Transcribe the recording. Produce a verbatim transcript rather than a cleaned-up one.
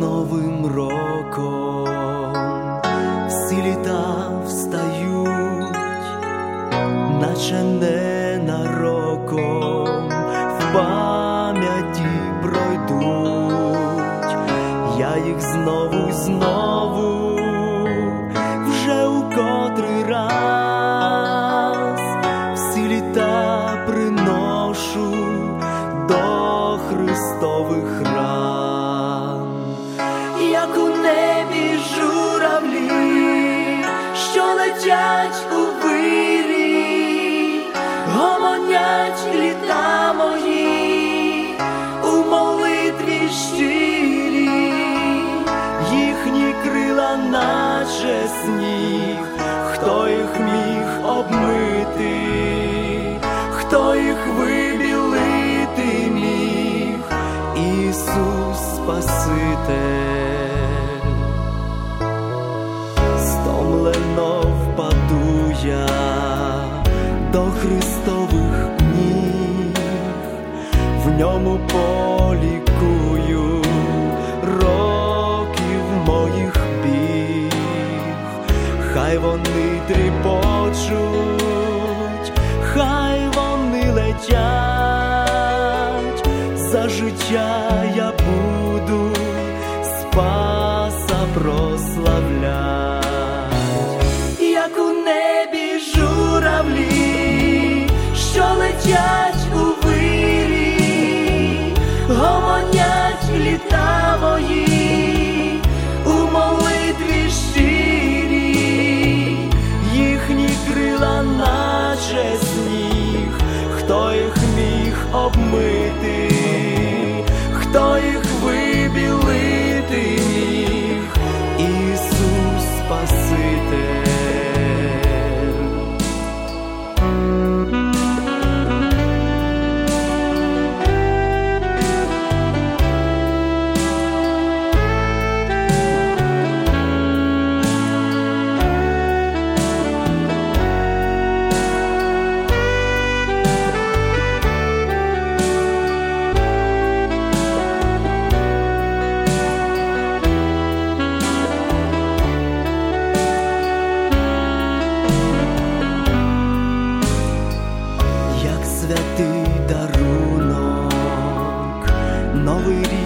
Новим роком всі літа встають, наче ненароком в пам'яті пройдуть. Я їх знову й знову вже у котрий раз всі літа приношу до Христових ран. Як у небі журавлі, що летять у вирі, гомонять літа мої у молитві щирі, їхні крила наче сніг. Хто їх міг обмити, хто їх вибілити міг? Ісус Спаситель. Стомлено впаду я до Христових ніг, в ньому полікую років моїх біг. Хай вони тріпочуть, хай вони летять, за життя я буду Спаса прославлять. Як у небі журавлі, що летять у вирі, гомонять літа мої у молитві щирі, їхні крила наче сніг. Хто їх міг обмити, хто їх вибілити міг? Ісус Спаситель. Святий дарунок, новий рік